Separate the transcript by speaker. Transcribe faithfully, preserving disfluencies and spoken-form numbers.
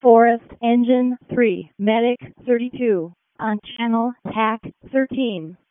Speaker 1: Forest Engine three, Medic thirty-two, on channel T A C thirteen.